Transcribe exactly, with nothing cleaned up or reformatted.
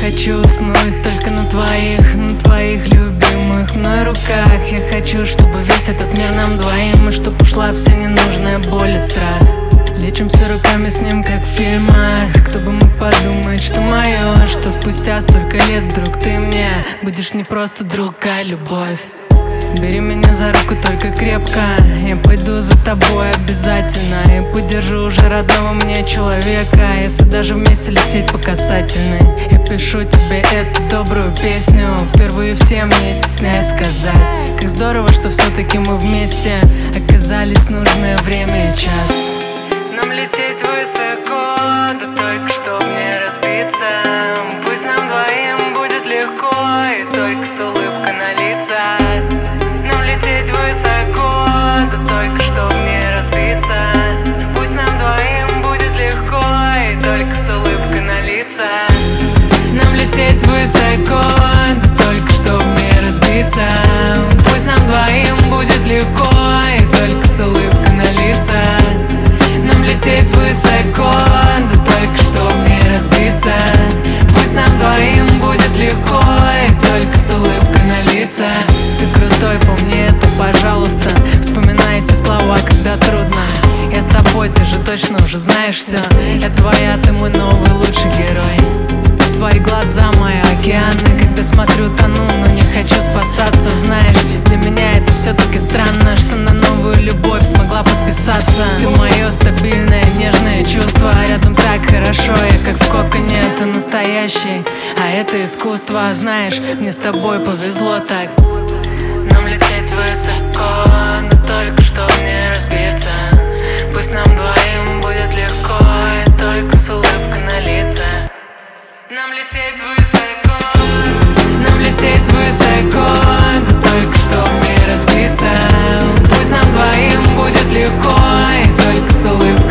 хочу уснуть только на твоих, на твоих любимых мной руках. Я хочу, чтобы весь этот мир нам двоим, и чтоб ушла вся ненужная боль и страх. Лечимся руками с ним, как в фильмах. Кто бы мог подумать, что мое, что спустя столько лет вдруг ты мне будешь не просто друг, а любовь. Бери меня за руку только крепко, я пойду за тобой обязательно. Я поддержу уже родного мне человека, если даже вместе лететь по касательной. Я пишу тебе эту добрую песню, впервые всем не стесняясь сказать, как здорово, что все-таки мы вместе оказались в нужное время и час. Нам лететь высоко, да только чтоб не разбиться. Пусть нам двоим будет легко, и только с улыбкой на лицах. Нам лететь высоко, да только чтоб не разбиться. Пусть нам двоим будет легко, и только с улыбкой на лицах. Нам лететь высоко, да только чтоб не разбиться. Пусть нам двоим будет легко, и только с улыбкой на лицах. Нам лететь высоко, да только чтоб не разбиться. Пусть нам двоим будет легко, и только с улыбкой на лицах. Ты крутой, помни это, пожалуйста. Вспоминай эти слова, когда трудно. Я с тобой, ты же точно уже знаешь все. Я твоя, ты мой новый лучший герой. Твои глаза, мои океаны. Когда смотрю, тону, но не хочу спасаться. Знаешь, для меня это все-таки странно, что на новую любовь смогла подписаться. Ты мое стабильное, нежное чувство. Рядом так хорошо, я как в коконе. Ты настоящий, а это искусство. Знаешь, мне с тобой повезло так. Нам лететь высоко, да только чтоб не разбиться. Пусть нам двоим будет легко, и только с улыбкой на лицах. Нам лететь высоко, нам лететь высоко, да только чтоб не разбиться. Пусть нам двоим будет легко, и только с улыбкой